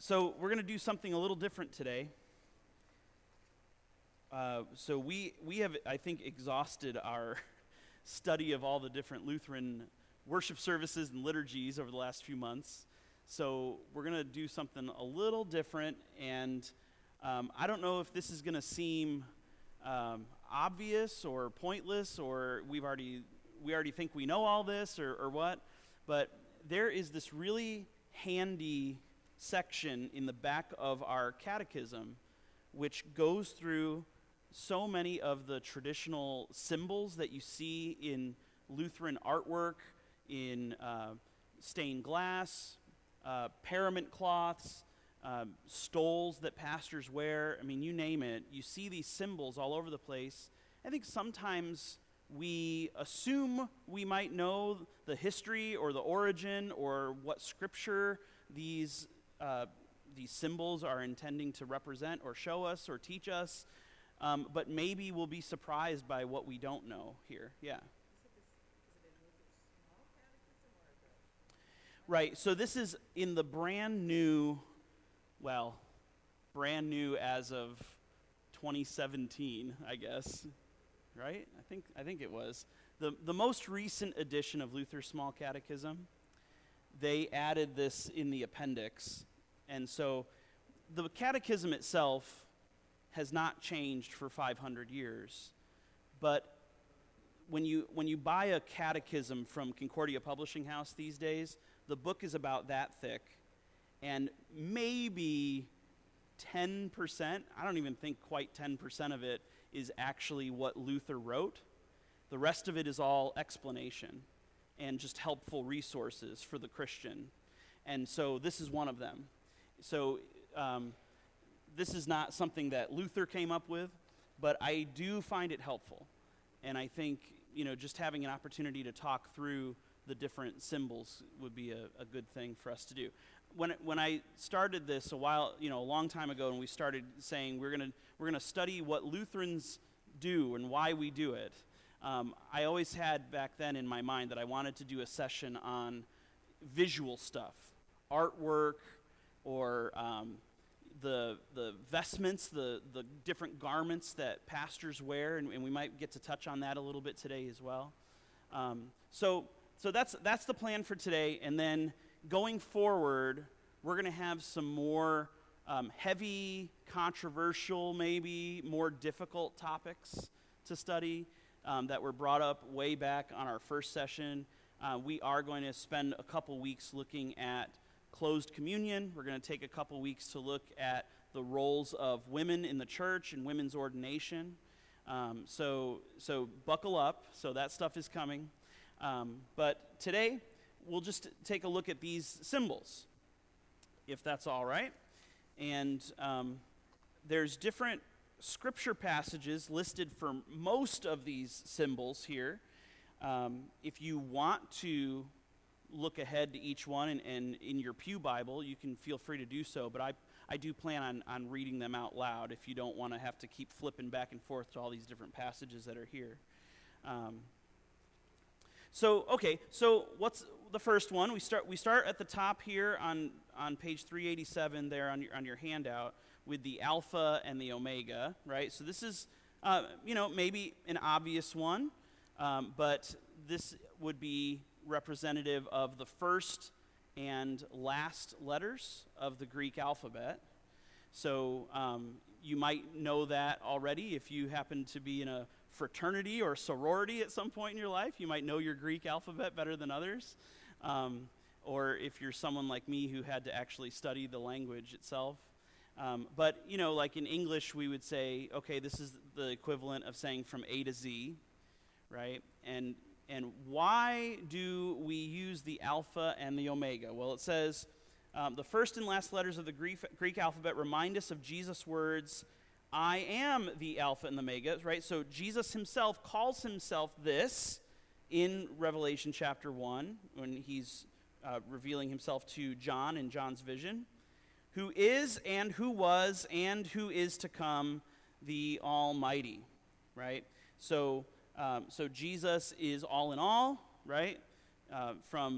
So we're going to do something a little different today. So we have, I think, exhausted our study of all the different Lutheran worship services and liturgies over the last few months. So we're going to do something a little different, and I don't know if this is going to seem obvious or pointless, or we already think we know all this, or what, but there is this really handy section in the back of our catechism which goes through so many of the traditional symbols that you see in Lutheran artwork, in stained glass, parament cloths, stoles that pastors wear. I mean, you name it. You see these symbols all over the place. I think sometimes we assume we might know the history or the origin or what scripture these symbols are intending to represent or show us or teach us, but maybe we'll be surprised by what we don't know here. Yeah. Right, so this is in the brand new as of 2017, I guess. Right? I think it was. The most recent edition of Luther's Small Catechism, they added this in the appendix. And so the catechism itself has not changed for 500 years. But when you buy a catechism from Concordia Publishing House these days, the book is about that thick, and maybe 10%, I don't even think quite 10% of it is actually what Luther wrote. The rest of it is all explanation and just helpful resources for the Christian. And so this is one of them. So this is not something that Luther came up with, but I do find it helpful. And I think, just having an opportunity to talk through the different symbols would be a good thing for us to do. When I started this a long time ago, and we started saying we're gonna study what Lutherans do and why we do it, I always had back then in my mind that I wanted to do a session on visual stuff, artwork, or the vestments, the different garments that pastors wear, and we might get to touch on that a little bit today as well. So that's the plan for today, and then going forward, we're going to have some more heavy, controversial, maybe more difficult topics to study that were brought up way back on our first session. We are going to spend a couple weeks looking at closed communion. We're going to take a couple weeks to look at the roles of women in the church and women's ordination. So buckle up. So that stuff is coming. But today, we'll just take a look at these symbols, if that's all right. And there's different scripture passages listed for most of these symbols here. If you want to look ahead to each one, and in your pew Bible, you can feel free to do so, but I do plan on reading them out loud if you don't want to have to keep flipping back and forth to all these different passages that are here. So what's the first one? We start at the top here on page 387 there on your handout with the Alpha and the Omega, right? So this is, maybe an obvious one, but this would be representative of the first and last letters of the Greek alphabet. So you might know that already if you happen to be in a fraternity or sorority at some point in your life. You might know your Greek alphabet better than others. Or if you're someone like me who had to actually study the language itself. But, like in English, we would say, okay, this is the equivalent of saying from A to Z, right? And why do we use the Alpha and the Omega? Well, it says the first and last letters of the Greek alphabet remind us of Jesus' words, I am the Alpha and the Omega, right? So Jesus himself calls himself this in Revelation chapter 1 when he's revealing himself to John in John's vision, who is and who was and who is to come, the Almighty, right? So Jesus is all in all, right? From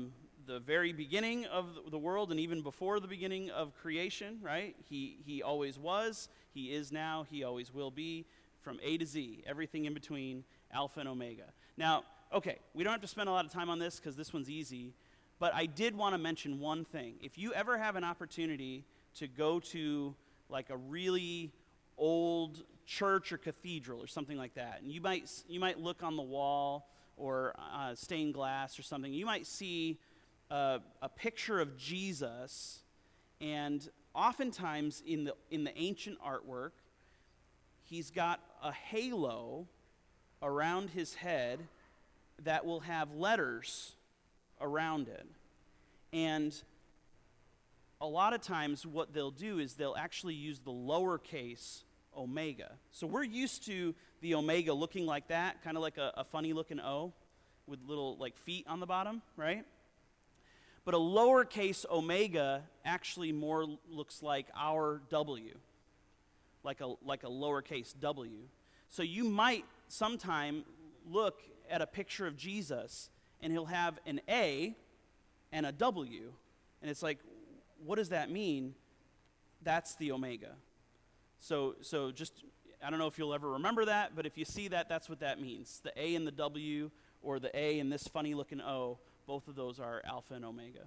the very beginning of the world and even before the beginning of creation, right? He always was, he is now, he always will be, from A to Z, everything in between, Alpha and Omega. Now, okay, we don't have to spend a lot of time on this because this one's easy, but I did want to mention one thing. If you ever have an opportunity to go to like a really old church or cathedral or something like that, and you might look on the wall or stained glass or something, you might see a picture of Jesus, and oftentimes in the ancient artwork, he's got a halo around his head that will have letters around it. And a lot of times what they'll do is they'll actually use the lowercase omega. So we're used to the omega looking like that, kind of like a funny looking O with little like feet on the bottom, right? But a lowercase omega actually more looks like our W, like a lowercase W. So you might sometime look at a picture of Jesus and he'll have an A and a W. And it's like, what does that mean? That's the omega. So just, I don't know if you'll ever remember that, but if you see that, that's what that means. The A and the W, or the A and this funny looking O, both of those are Alpha and Omega.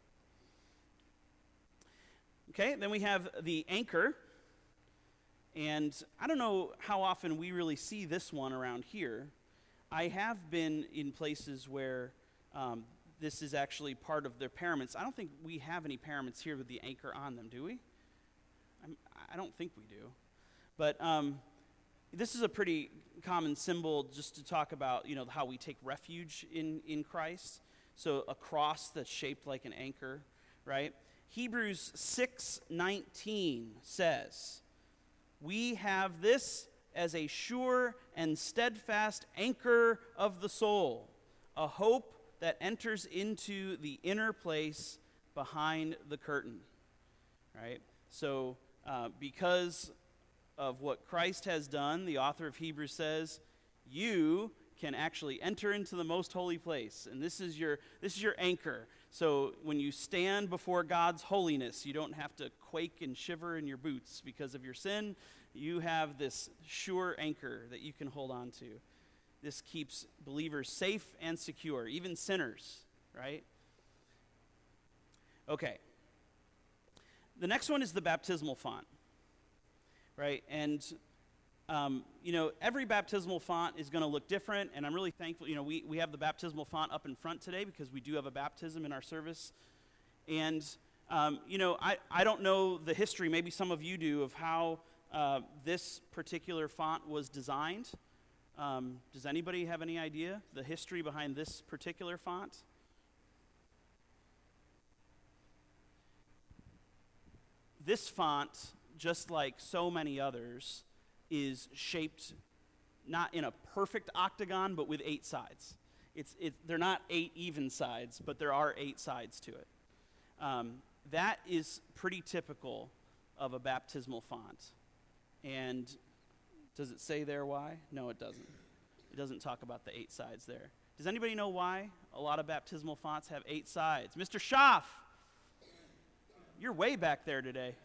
Okay, then we have the anchor. And I don't know how often we really see this one around here. I have been in places where this is actually part of their paraments. I don't think we have any paraments here with the anchor on them, do we? I don't think we do. But this is a pretty common symbol just to talk about, how we take refuge in Christ. So a cross that's shaped like an anchor, right? Hebrews 6:19 says, "We have this as a sure and steadfast anchor of the soul, a hope that enters into the inner place behind the curtain." Right? So because of what Christ has done, the author of Hebrews says, you can actually enter into the most holy place. And this is your anchor. So when you stand before God's holiness, you don't have to quake and shiver in your boots because of your sin. You have this sure anchor that you can hold on to. This keeps believers safe and secure, even sinners, right? Okay. The next one is the baptismal font, right? And, every baptismal font is going to look different, and I'm really thankful. We have the baptismal font up in front today because we do have a baptism in our service. And, I don't know the history, maybe some of you do, of how this particular font was designed. Does anybody have any idea the history behind this particular font? This font, just like so many others, is shaped not in a perfect octagon, but with 8 sides. They're not 8 even sides, but there are 8 sides to it. That is pretty typical of a baptismal font. And does it say there why? No, it doesn't. It doesn't talk about the 8 sides there. Does anybody know why a lot of baptismal fonts have 8 sides? Mr. Schaff, you're way back there today.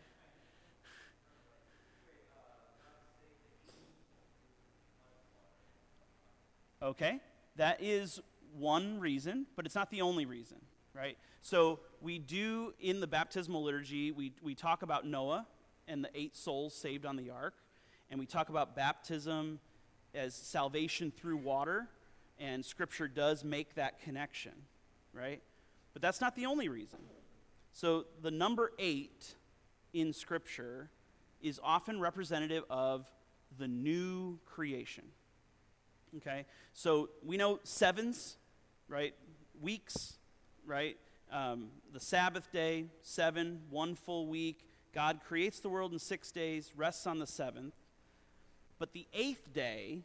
Okay, that is one reason, but it's not the only reason, right? So we do, in the baptismal liturgy, we talk about Noah and the 8 souls saved on the ark, and we talk about baptism as salvation through water, and Scripture does make that connection, right? But that's not the only reason. So the number 8 in Scripture is often representative of the new creation. Okay, so we know 7s, right? Weeks, right? The Sabbath day, 7, 1 full week. God creates the world in 6 days, rests on the 7th. But the 8th day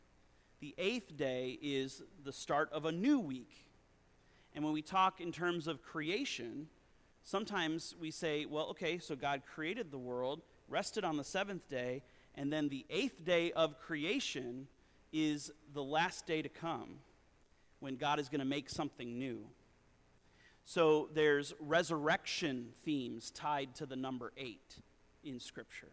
is the start of a new week. And when we talk in terms of creation, sometimes we say, well, okay, so God created the world, rested on the 7th day, and then the 8th day of creation is the last day to come when God is going to make something new. So there's resurrection themes tied to the number 8 in Scripture.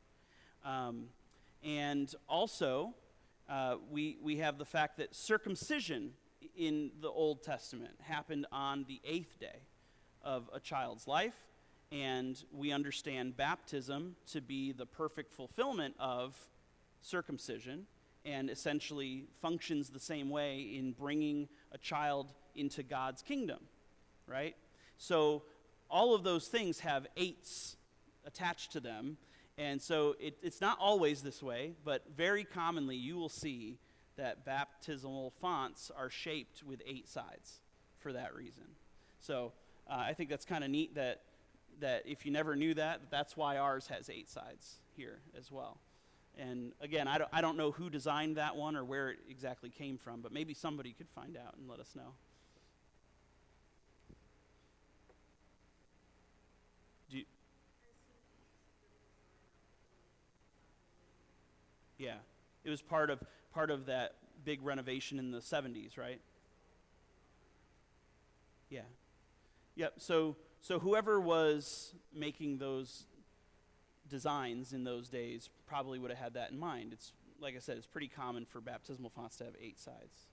And also, we have the fact that circumcision in the Old Testament happened on the 8th day of a child's life, and we understand baptism to be the perfect fulfillment of circumcision, and essentially functions the same way in bringing a child into God's kingdom, right? So all of those things have 8s attached to them, and so it's not always this way, but very commonly you will see that baptismal fonts are shaped with 8 sides for that reason. So I think that's kind of neat that if you never knew that, that's why ours has 8 sides here as well. And again, I don't know who designed that one or where it exactly came from, but maybe somebody could find out and let us know. Yeah, it was part of that big renovation in the 70s, right? Yeah. Yep. So whoever was making those designs in those days probably would have had that in mind. It's, like I said, it's pretty common for baptismal fonts to have 8 sides.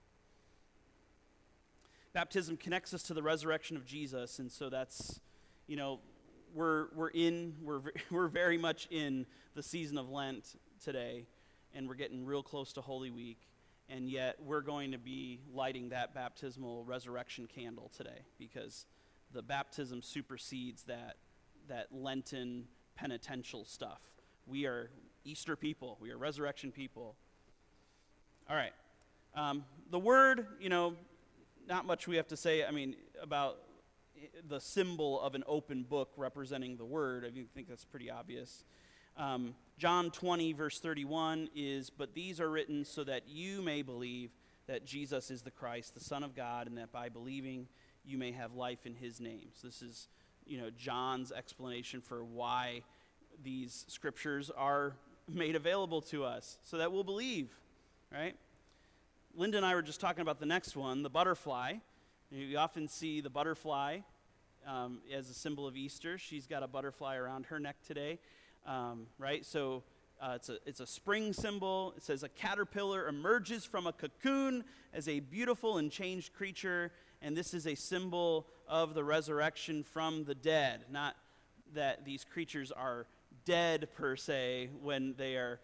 Baptism connects us to the resurrection of Jesus, and so that's, we're very much in the season of Lent today, and we're getting real close to Holy Week, and yet we're going to be lighting that baptismal resurrection candle today, because the baptism supersedes that Lenten penitential stuff. We are Easter people. We are resurrection people. All right. The word, not much we have to say, about the symbol of an open book representing the word. I think that's pretty obvious. John 20, verse 31 is, "But these are written so that you may believe that Jesus is the Christ, the Son of God, and that by believing you may have life in his name." So this is, John's explanation for why these scriptures are made available to us, so that we'll believe, right? Linda and I were just talking about the next one, the butterfly. You often see the butterfly as a symbol of Easter. She's got a butterfly around her neck today, right? So it's a spring symbol. It says a caterpillar emerges from a cocoon as a beautiful and changed creature, and this is a symbol of the resurrection from the dead. Not that these creatures are dead per se when they are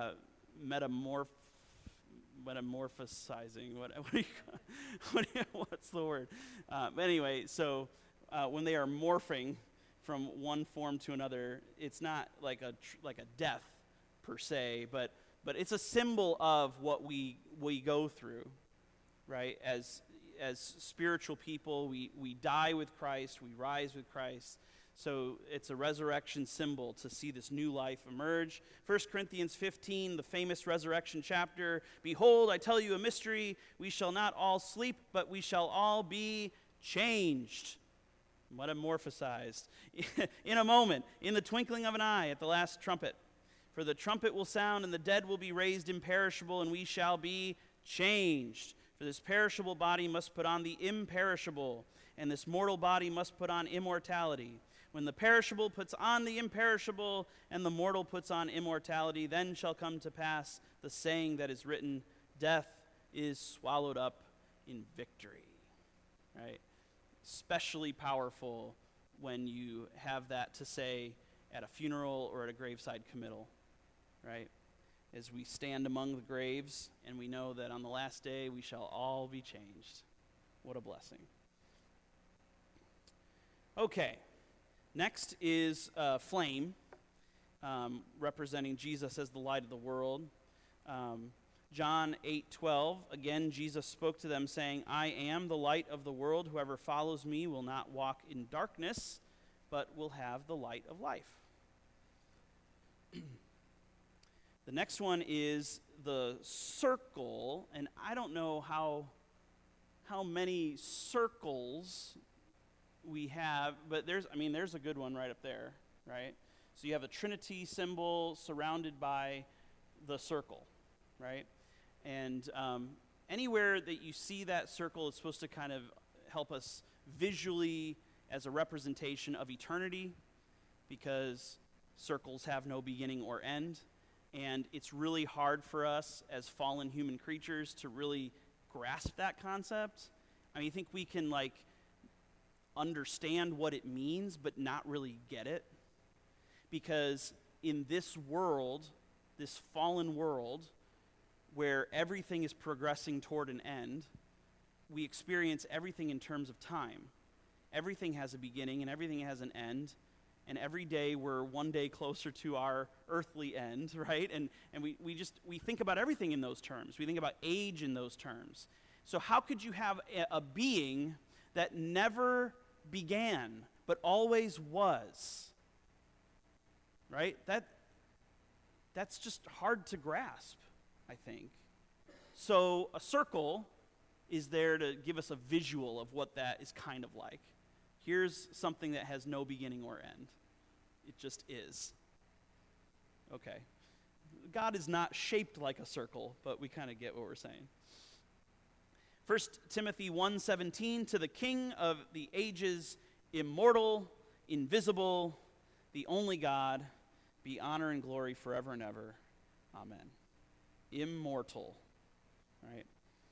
metamorphosizing. What's the word? Anyway, so when they are morphing from one form to another, it's not like a death per se, but it's a symbol of what we go through, right? As spiritual people, we die with Christ, we rise with Christ. So it's a resurrection symbol to see this new life emerge. 1 Corinthians 15, the famous resurrection chapter. "Behold, I tell you a mystery. We shall not all sleep, but we shall all be changed," metamorphosized, "in a moment, in the twinkling of an eye, at the last trumpet. For the trumpet will sound, and the dead will be raised imperishable, and we shall be changed. For this perishable body must put on the imperishable, and this mortal body must put on immortality. When the perishable puts on the imperishable, and the mortal puts on immortality, then shall come to pass the saying that is written, death is swallowed up in victory." Right? Especially powerful when you have that to say at a funeral or at a graveside committal, right? As we stand among the graves, and we know that on the last day we shall all be changed. What a blessing. Okay. Next is flame, representing Jesus as the light of the world. John 8:12, again, Jesus spoke to them saying, "I am the light of the world. Whoever follows me will not walk in darkness, but will have the light of life." The next one is the circle, and I don't know how many circles we have, but there's a good one right up there, right? So you have a Trinity symbol surrounded by the circle, right? And anywhere that you see that circle, it's supposed to kind of help us visually as a representation of eternity, because circles have no beginning or end. And it's really hard for us as fallen human creatures to really grasp that concept. I mean, I think we can understand what it means, but not really get it. Because in this world, this fallen world, where everything is progressing toward an end, we experience everything in terms of time. Everything has a beginning and everything has an end. And every day we're one day closer to our earthly end, right? And we think about everything in those terms. We think about age in those terms. So how could you have a being that never began but always was? Right? That's just hard to grasp, I think. So a circle is there to give us a visual of what that is kind of like. Here's something that has no beginning or end. It just is. Okay. God is not shaped like a circle, but we kind of get what we're saying. 1 Timothy 1:17, to the King of the ages, immortal, invisible, the only God, be honor and glory forever and ever. Amen. Immortal, right?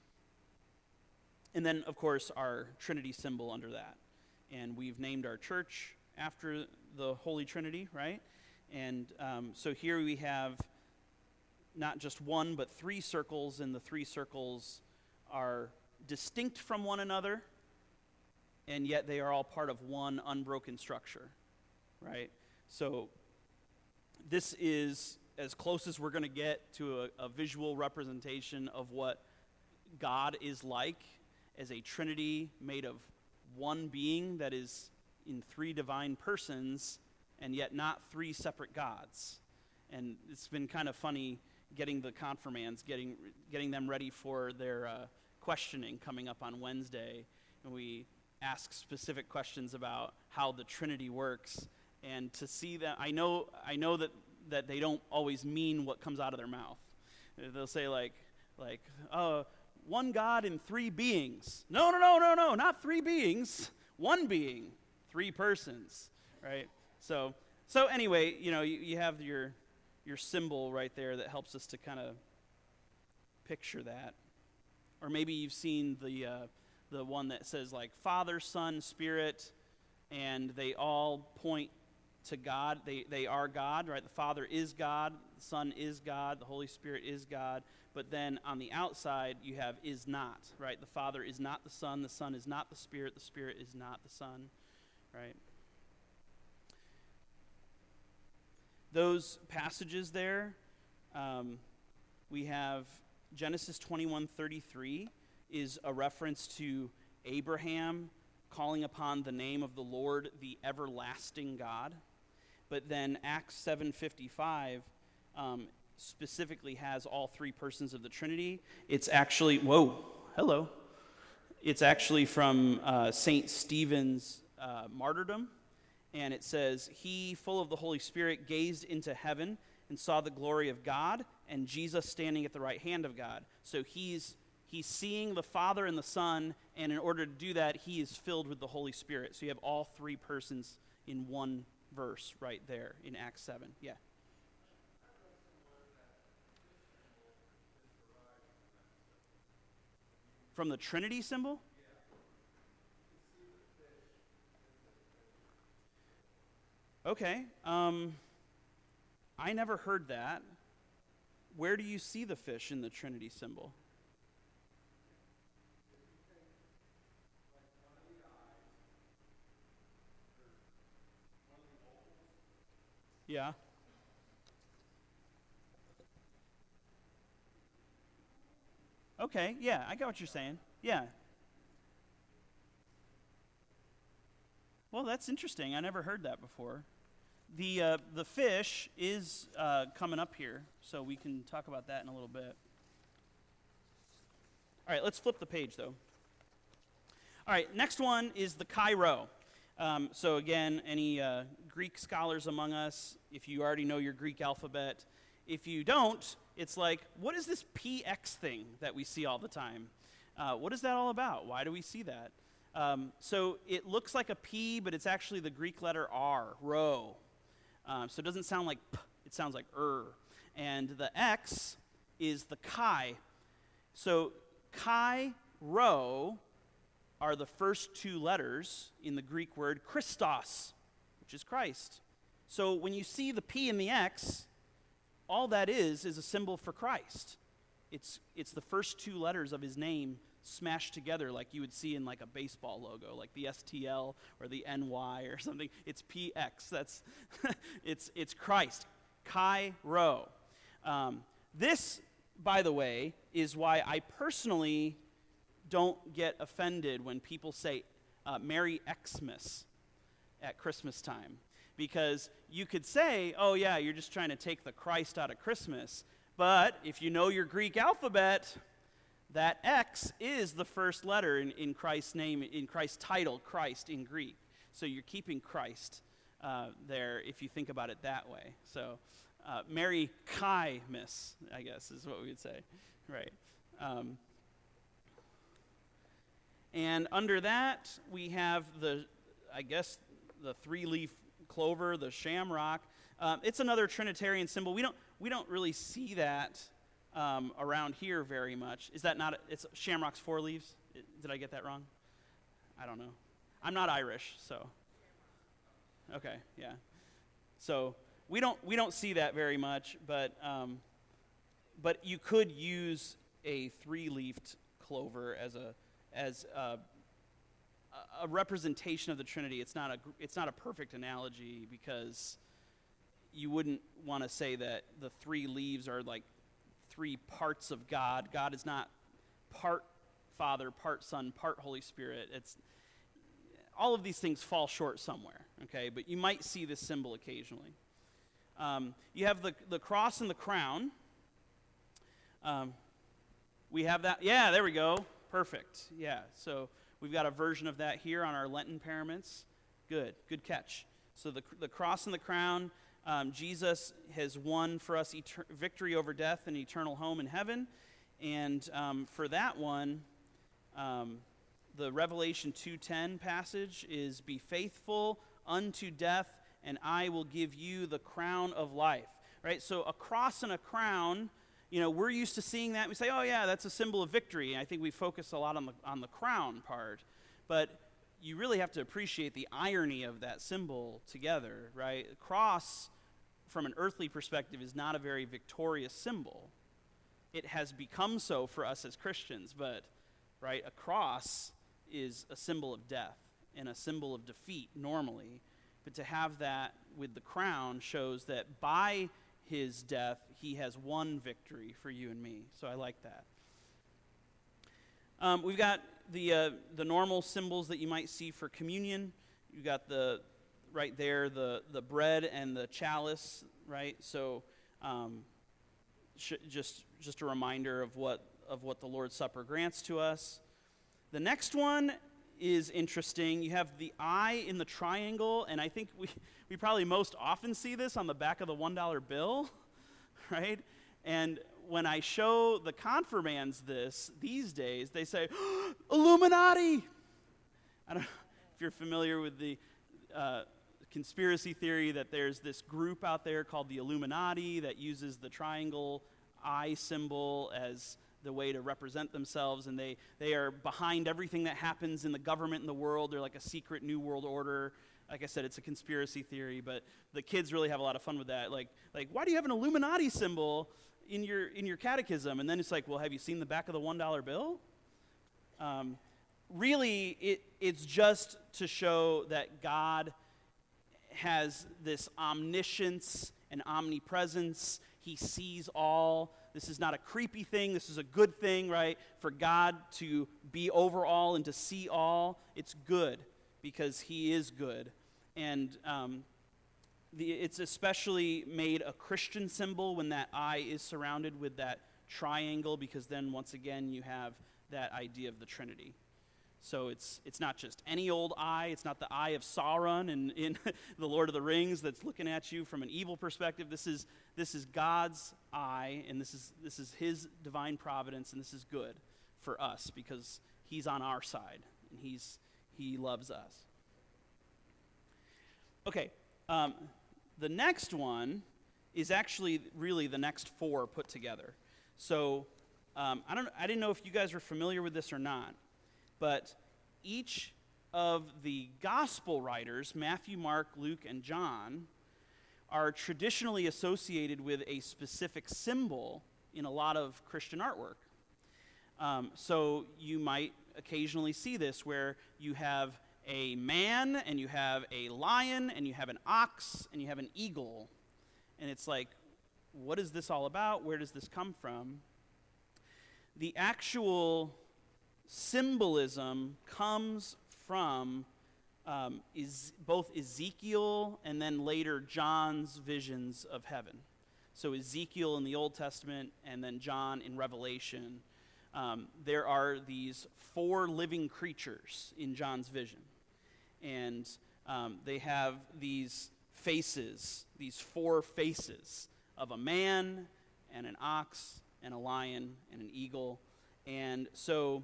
And then, of course, our Trinity symbol under that. And we've named our church after the Holy Trinity, right? And so here we have not just one, but three circles, and the three circles are distinct from one another, and yet they are all part of one unbroken structure, right? So this is as close as we're going to get to a visual representation of what God is like as a Trinity made of one being that is in three divine persons, and yet not three separate gods. And it's been kind of funny getting the confirmands, getting them ready for their questioning coming up on Wednesday. And we ask specific questions about how the Trinity works. And to see that, I know that they don't always mean what comes out of their mouth. They'll say one God in three beings. No, not three beings. One being, three persons, right? So anyway, you have your symbol right there that helps us to kind of picture that. Or maybe you've seen the one that says Father, Son, Spirit, and they all point to God. They are God, right? The Father is God, the Son is God, the Holy Spirit is God. But then on the outside, you have is not, right? The Father is not the Son is not the Spirit is not the Son, right? Those passages there, we have Genesis 21:33 is a reference to Abraham calling upon the name of the Lord, the everlasting God. But then Acts 7:55 specifically has all three persons of the Trinity. It's actually, It's actually from St. Stephen's martyrdom. And it says, he, full of the Holy Spirit, gazed into heaven and saw the glory of God and Jesus standing at the right hand of God. So he's seeing the Father and the Son, and in order to do that, he is filled with the Holy Spirit. So you have all three persons in one verse right there in Acts 7. Yeah. From the Trinity symbol? Okay. I never heard that. Where do you see the fish in the Trinity symbol? Yeah. Okay, yeah, I got what you're saying. Yeah. Well, that's interesting. I never heard that before. The fish is coming up here, so we can talk about that in a little bit. All right, let's flip the page, though. All right, next one is the Chi-Rho. So again, any Greek scholars among us, if you already know your Greek alphabet, if you don't, it's like, what is this PX thing that we see all the time? What is that all about? Why do we see that? So it looks like a P, but it's actually the Greek letter R, rho. So it doesn't sound like P, it sounds like And the X is the chi. So chi, rho are the first two letters in the Greek word Christos, which is Christ. So when you see the P and the X, all that is a symbol for Christ. It's the first two letters of his name smashed together like you would see in like a baseball logo, like the STL or the NY or something. It's PX. That's it's Christ. Chi Rho. This, by the way, is why I personally don't get offended when people say Merry Xmas at Christmas time. Because you could say, oh yeah, you're just trying to take the Christ out of Christmas. But if you know your Greek alphabet, that X is the first letter in Christ's name, in Christ's title, Christ in Greek. So you're keeping Christ there if you think about it that way. So Merry Chi-mas, I guess, is what we would say. Right. And under that, we have the three-leaf clover, the shamrock. It's another Trinitarian symbol. We don't really see that around here very much. Is that not? It's shamrock's four leaves. Did I get that wrong? I don't know. I'm not Irish, so. Okay, yeah. So we don't see that very much, but you could use a three-leafed clover as a representation of the Trinity. It's not a perfect analogy because you wouldn't want to say that the three leaves are like three parts of God. God is not part Father, part Son, part Holy Spirit. It's all of these things fall short somewhere, okay? But you might see this symbol occasionally. You have the cross and the crown. We have that. Yeah, there we go. Perfect. Yeah, so we've got a version of that here on our Lenten paraments. Good catch. So the cross and the crown, Jesus has won for us victory over death and eternal home in heaven. And for that one, the Revelation 2:10 passage is, "Be faithful unto death, and I will give you the crown of life." Right? So a cross and a crown, we're used to seeing that. We say, oh yeah, that's a symbol of victory. And I think we focus a lot on the crown part. But you really have to appreciate the irony of that symbol together, right? The cross, from an earthly perspective, is not a very victorious symbol. It has become so for us as Christians, but, right, a cross is a symbol of death and a symbol of defeat normally. But to have that with the crown shows that by his death, he has won victory for you and me. So I like that. We've got the normal symbols that you might see for communion. You've got right there, the bread and the chalice, right? So just a reminder of what the Lord's Supper grants to us. The next one is interesting. You have the eye in the triangle, and I think we probably most often see this on the back of the $1 bill, right? And when I show the confirmands these days, they say, Illuminati! I don't know if you're familiar with the conspiracy theory that there's this group out there called the Illuminati that uses the triangle eye symbol as the way to represent themselves, and they are behind everything that happens in the government in the world. They're like a secret new world order. Like I said, it's a conspiracy theory, but the kids really have a lot of fun with that. Like why do you have an Illuminati symbol in your catechism? And then it's like, well, have you seen the back of the $1 bill? Really, it's just to show that God has this omniscience and omnipresence. He sees all. This is not a creepy thing. This is a good thing, right? For God to be over all and to see all, it's good because he is good. And it's especially made a Christian symbol when that eye is surrounded with that triangle, because then once again you have that idea of the Trinity. So it's not just any old eye. It's not the eye of Sauron in The Lord of the Rings that's looking at you from an evil perspective. This is God's eye, and this is his divine providence, and this is good for us because he's on our side, and he's he loves us. Okay, the next one is actually really the next four put together. So I didn't know if you guys were familiar with this or not, but each of the gospel writers, Matthew, Mark, Luke, and John, are traditionally associated with a specific symbol in a lot of Christian artwork. So you might occasionally see this where you have a man, and you have a lion, and you have an ox, and you have an eagle. And it's like, what is this all about? Where does this come from? The actual symbolism comes from is both Ezekiel and then later John's visions of heaven. So Ezekiel in the Old Testament and then John in Revelation. There are these four living creatures in John's vision. And they have these faces, these four faces of a man and an ox and a lion and an eagle. And so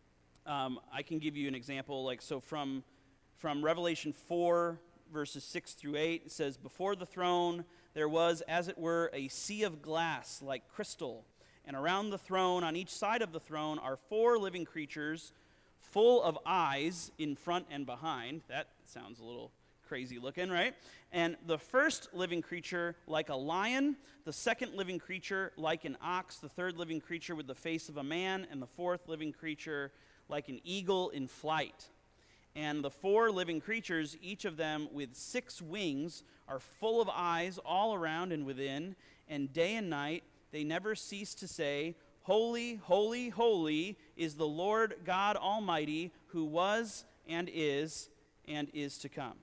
I can give you an example. Like, so from Revelation 4, verses 6 through 8, it says, "Before the throne there was, as it were, a sea of glass like crystal. And around the throne, on each side of the throne, are four living creatures full of eyes in front and behind." That sounds a little crazy looking, right? "And the first living creature like a lion, the second living creature like an ox, the third living creature with the face of a man, and the fourth living creature like an eagle in flight. And the four living creatures, each of them with 6 wings, are full of eyes all around and within, and day and night they never cease to say, 'Holy, holy, holy is the Lord God Almighty, who was and is to come.'"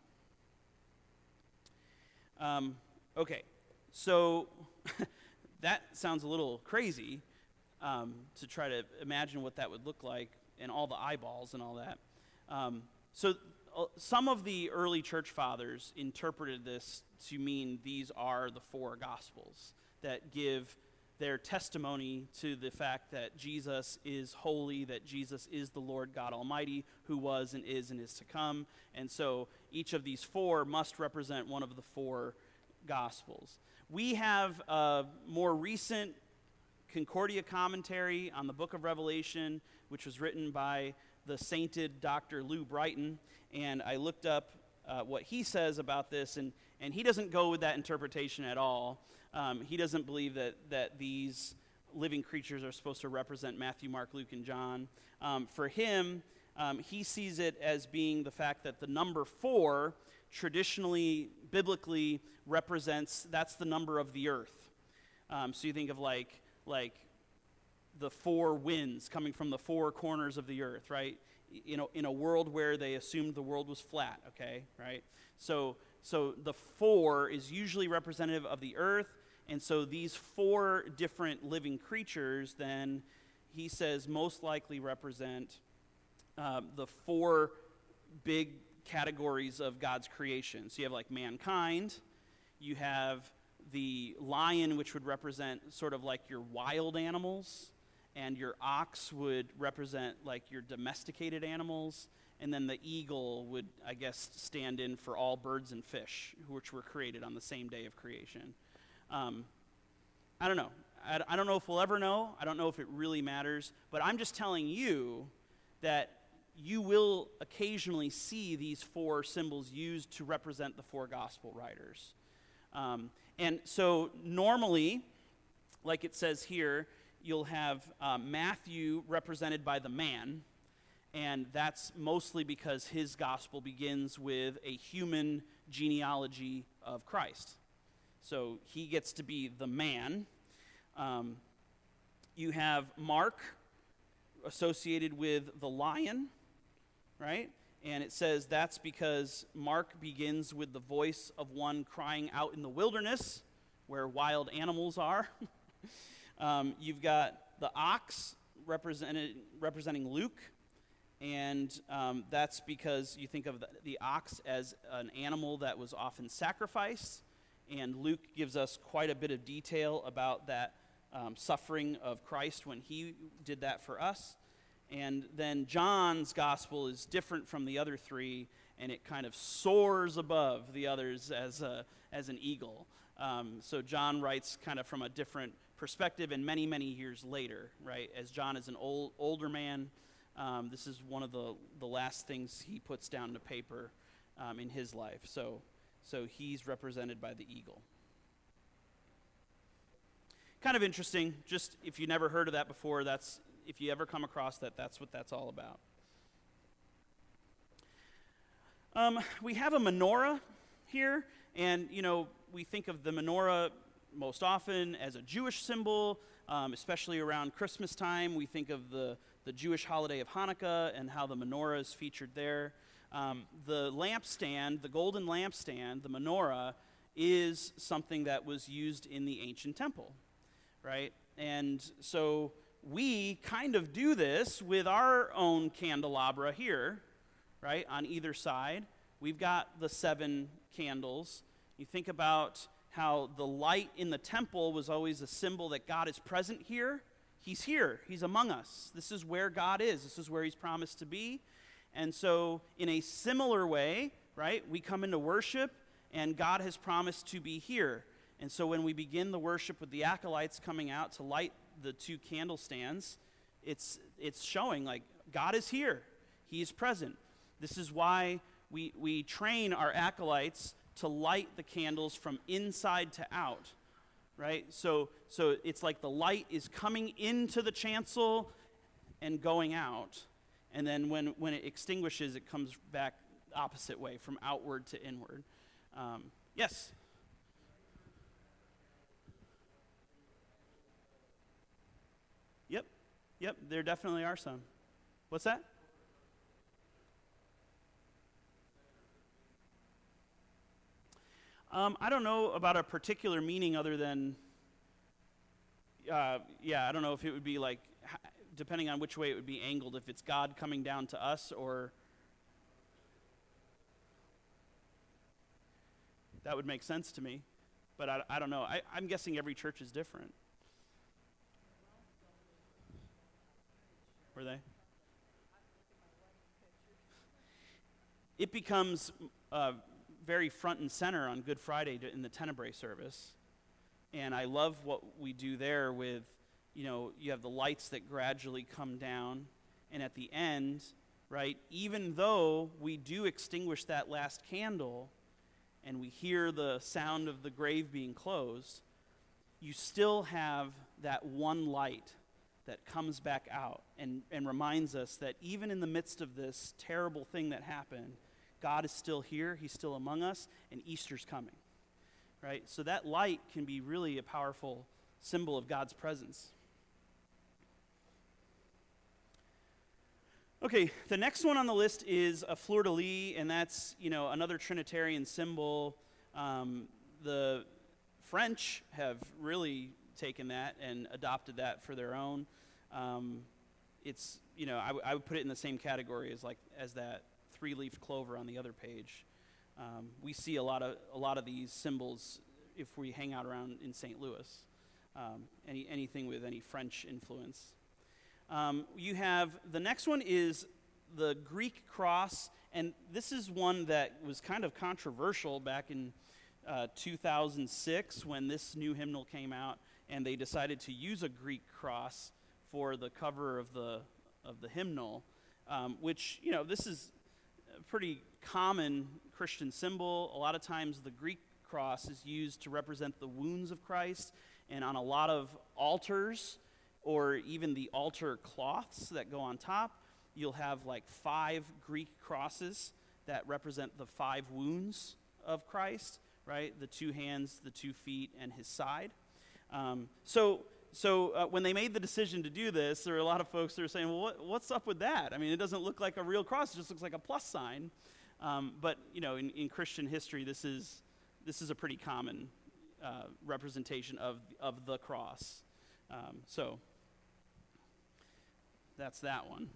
Okay, so that sounds a little crazy to try to imagine what that would look like, and all the eyeballs and all that. So some of the early church fathers interpreted this to mean these are the 4 gospels that give their testimony to the fact that Jesus is holy, that Jesus is the Lord God Almighty, who was and is to come. And so each of these 4 must represent one of the 4 gospels. We have a more recent Concordia commentary on the book of Revelation, which was written by the sainted Dr. Lou Brighton, and I looked up what he says about this, and he doesn't go with that interpretation at all. He doesn't believe that these living creatures are supposed to represent Matthew, Mark, Luke, and John. For him, he sees it as being the fact that the number 4 traditionally, biblically represents, that's the number of the earth. So you think of like the 4 winds coming from the 4 corners of the earth, right? In a world where they assumed the world was flat, okay, right? So the 4 is usually representative of the earth, and so these 4 different living creatures then, he says, most likely represent the 4 big categories of God's creation. So you have like mankind, you have the lion, which would represent sort of like your wild animals, and your ox would represent like your domesticated animals, and then the eagle would, I guess, stand in for all birds and fish, which were created on the same day of creation. I don't know. I don't know if we'll ever know. I don't know if it really matters, but I'm just telling you that you will occasionally see these 4 symbols used to represent the 4 gospel writers. And so normally, like it says here, you'll have Matthew represented by the man, and that's mostly because his gospel begins with a human genealogy of Christ. So he gets to be the man. You have Mark associated with the lion, right? And it says that's because Mark begins with the voice of one crying out in the wilderness, where wild animals are. You've got the ox representing Luke, and that's because you think of the ox as an animal that was often sacrificed, and Luke gives us quite a bit of detail about that suffering of Christ when he did that for us. And then John's gospel is different from the other three, and it kind of soars above the others as an eagle. So John writes kind of from a different perspective, and many, many years later, right? As John is an older man, this is one of the last things he puts down to paper in his life. So he's represented by the eagle. Kind of interesting. Just if you never heard of that before, if you ever come across that, that's what that's all about. We have a menorah here, and we think of the menorah most often as a Jewish symbol, especially around Christmas time. We think of the Jewish holiday of Hanukkah and how the menorah is featured there. The lampstand, the golden lampstand, the menorah, is something that was used in the ancient temple, right? And so we kind of do this with our own candelabra here, right, on either side. We've got the 7 candles. You think about how the light in the temple was always a symbol that God is present here. He's here. He's among us. This is where God is. This is where he's promised to be. And so in a similar way, right, we come into worship, and God has promised to be here. And so when we begin the worship with the acolytes coming out to light the 2 candle stands, it's showing like God is here. He is present. This is why we train our acolytes to light the candles from inside to out, right? So it's like the light is coming into the chancel and going out, and then when it extinguishes, it comes back opposite way, from outward to inward. Yes? Yep, there definitely are some. What's that? I don't know about a particular meaning other than, I don't know if it would be like, depending on which way it would be angled, if it's God coming down to us or... That would make sense to me, but I don't know. I'm guessing every church is different. Were they? It becomes very front and center on Good Friday in the Tenebrae service. And I love what we do there with, you have the lights that gradually come down. And at the end, right, even though we do extinguish that last candle and we hear the sound of the grave being closed, you still have that one light that comes back out and reminds us that even in the midst of this terrible thing that happened, God is still here, he's still among us, and Easter's coming, right? So that light can be really a powerful symbol of God's presence. Okay, the next one on the list is a fleur-de-lis, and that's, another Trinitarian symbol. The French have really taken that and adopted that for their own. It's, I would put it in the same category as that 3-leaf clover on the other page. We see a lot of these symbols if we hang out around in St. Louis. Anything with any French influence. You have, the next one is the Greek cross, and this is one that was kind of controversial back in 2006 when this new hymnal came out, and they decided to use a Greek cross for the cover of the hymnal, which, this is a pretty common Christian symbol. A lot of times the Greek cross is used to represent the wounds of Christ, and on a lot of altars, or even the altar cloths that go on top, you'll have like 5 Greek crosses that represent the 5 wounds of Christ, right? The 2 hands, the 2 feet, and his side. So when they made the decision to do this, there were a lot of folks that were saying, well, what's up with that? I mean, it doesn't look like a real cross, it just looks like a plus sign. But, in Christian history, this is a pretty common representation of the cross. So that's that one.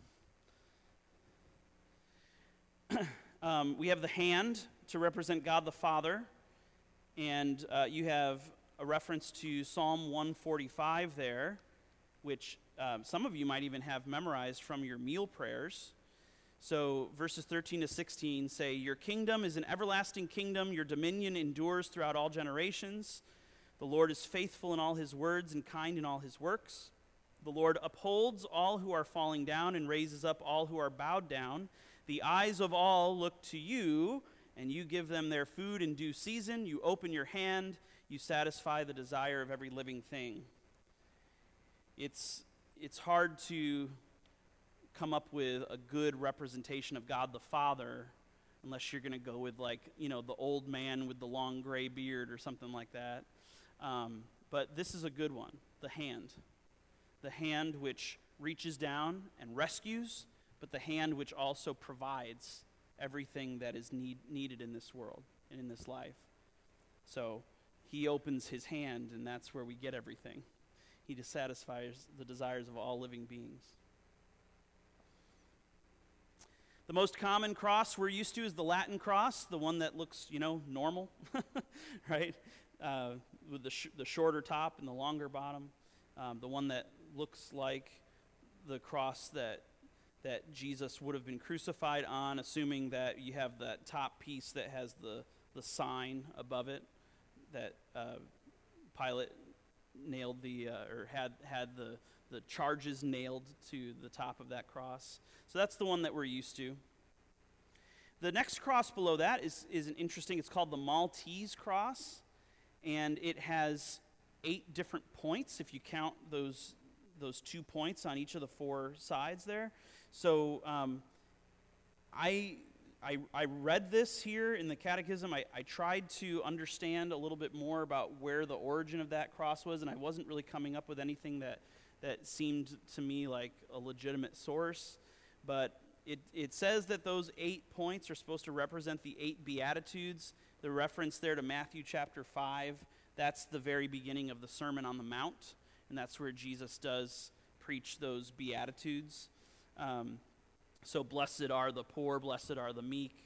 We have the hand to represent God the Father, and you have a reference to Psalm 145 there, which some of you might even have memorized from your meal prayers. So verses 13 to 16 say, "Your kingdom is an everlasting kingdom. Your dominion endures throughout all generations. The Lord is faithful in all his words and kind in all his works. The Lord upholds all who are falling down and raises up all who are bowed down. The eyes of all look to you, and you give them their food in due season. You open your hand, you satisfy the desire of every living thing." It's hard to come up with a good representation of God the Father unless you're going to go with, like, the old man with the long gray beard or something like that. But this is a good one, the hand. The hand which reaches down and rescues, but the hand which also provides everything that is needed in this world and in this life. So he opens his hand, and that's where we get everything. He just satisfies the desires of all living beings. The most common cross we're used to is the Latin cross, the one that looks, normal, right? With the shorter top and the longer bottom. The one that looks like the cross that Jesus would have been crucified on, assuming that you have that top piece that has the sign above it that Pilate nailed had the charges nailed to the top of that cross. So that's the one that we're used to. The next cross below that is an interesting, it's called the Maltese cross, and it has 8 different points if you count those 2 points on each of the 4 sides there. So I read this here in the Catechism. I tried to understand a little bit more about where the origin of that cross was, and I wasn't really coming up with anything that seemed to me like a legitimate source. But it says that those 8 points are supposed to represent the 8 Beatitudes. The reference there to Matthew chapter 5, that's the very beginning of the Sermon on the Mount, and that's where Jesus does preach those Beatitudes. So blessed are the poor, blessed are the meek.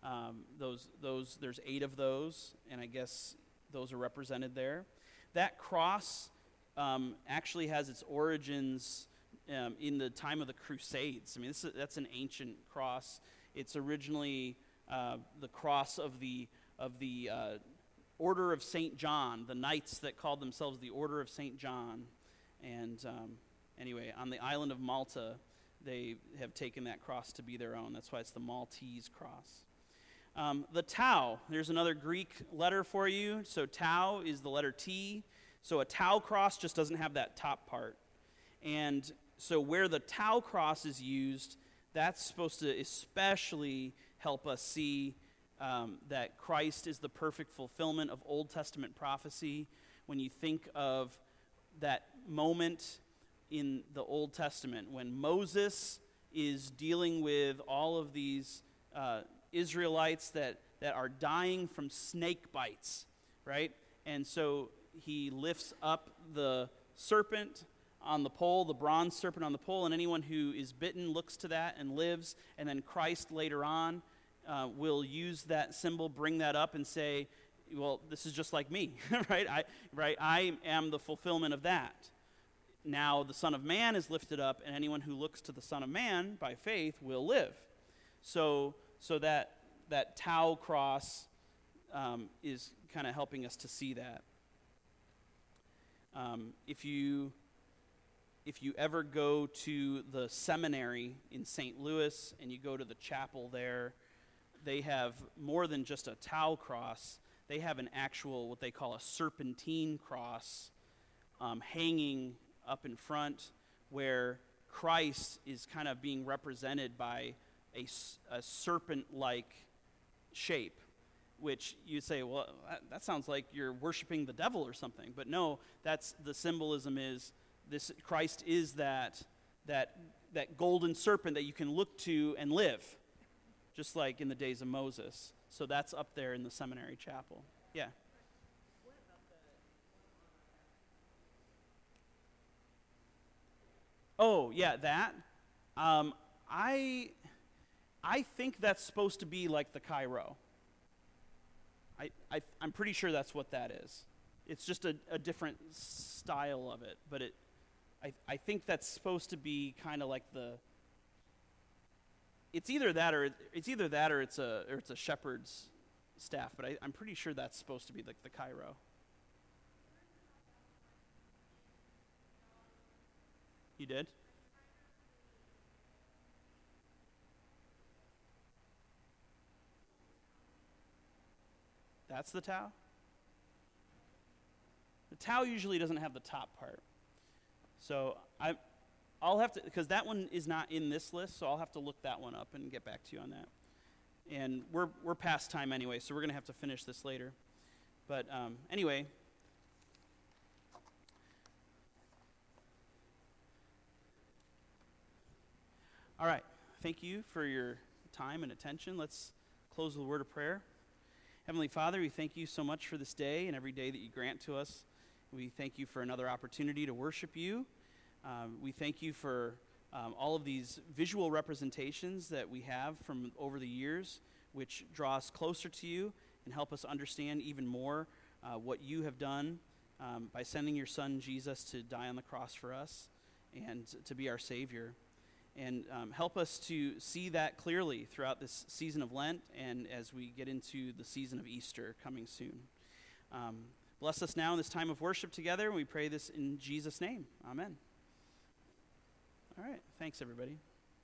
There's 8 of those, and I guess those are represented there. That cross actually has its origins in the time of the Crusades. I mean, that's an ancient cross. It's originally the cross of the Order of St. John, the knights that called themselves the Order of St. John. And anyway, on the island of Malta, they have taken that cross to be their own. That's why it's the Maltese cross. The tau, there's another Greek letter for you. So tau is the letter T. So a tau cross just doesn't have that top part. And so where the tau cross is used, that's supposed to especially help us see that Christ is the perfect fulfillment of Old Testament prophecy. When you think of that moment in the Old Testament when Moses is dealing with all of these Israelites that are dying from snake bites, right? And so he lifts up the serpent on the pole, the bronze serpent on the pole, and anyone who is bitten looks to that and lives. And then Christ later on will use that symbol, bring that up and say, well, this is just like me, right? I am the fulfillment of that. Now the Son of Man is lifted up, and anyone who looks to the Son of Man by faith will live. So that tau cross is kind of helping us to see that. If you ever go to the seminary in St. Louis and you go to the chapel there, they have more than just a tau cross. They have an actual, what they call a serpentine cross, hanging up in front, where Christ is kind of being represented by a serpent-like shape, which you say, well, that sounds like you're worshiping the devil or something. But no, that's the symbolism is this: Christ is that golden serpent that you can look to and live, just like in the days of Moses. So that's up there in the seminary chapel. Yeah. Oh, yeah, that. I think that's supposed to be like the Chi-Rho. I'm pretty sure that's what that is. It's just a different style of it, but I think that's supposed to be kind of like it's either that or it's a shepherd's staff, but I'm pretty sure that's supposed to be like the Cairo. You did? That's the tau? The tau usually doesn't have the top part. So I'll have to, because that one is not in this list, so I'll have to look that one up and get back to you on that. And we're past time anyway, so we're going to have to finish this later. But anyway. All right. Thank you for your time and attention. Let's close with a word of prayer. Heavenly Father, we thank you so much for this day and every day that you grant to us. We thank you for another opportunity to worship you. We thank you for all of these visual representations that we have from over the years, which draw us closer to you and help us understand even more what you have done by sending your son Jesus to die on the cross for us and to be our Savior. And help us to see that clearly throughout this season of Lent and as we get into the season of Easter coming soon. Bless us now in this time of worship together. We pray this in Jesus' name. Amen. All right. Thanks, everybody.